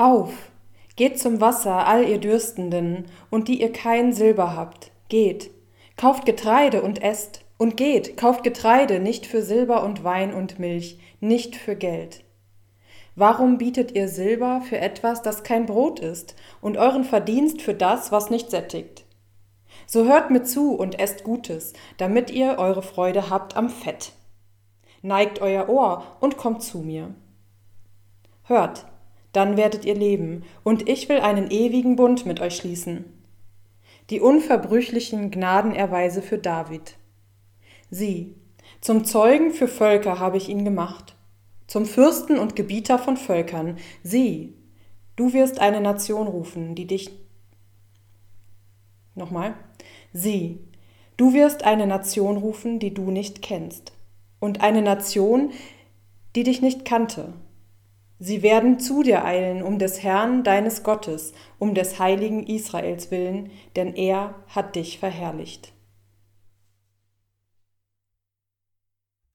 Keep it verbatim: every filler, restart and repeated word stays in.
Auf, geht zum Wasser, all ihr Dürstenden, und die ihr kein Silber habt, geht, kauft Getreide und esst, und geht, kauft Getreide, nicht für Silber und Wein und Milch, nicht für Geld. Warum bietet ihr Silber für etwas, das kein Brot ist, und euren Verdienst für das, was nicht sättigt? So hört mir zu und esst Gutes, damit ihr eure Freude habt am Fett. Neigt euer Ohr und kommt zu mir. Hört, dann werdet ihr leben, und ich will einen ewigen Bund mit euch schließen. Die unverbrüchlichen Gnadenerweise für David. Sieh, zum Zeugen für Völker habe ich ihn gemacht, zum Fürsten und Gebieter von Völkern. Sieh, du wirst eine Nation rufen, die dich... Nochmal. Sieh, du wirst eine Nation rufen, die du nicht kennst, und eine Nation, die dich nicht kannte. Sie werden zu dir eilen, um des Herrn, deines Gottes, um des heiligen Israels willen, denn er hat dich verherrlicht.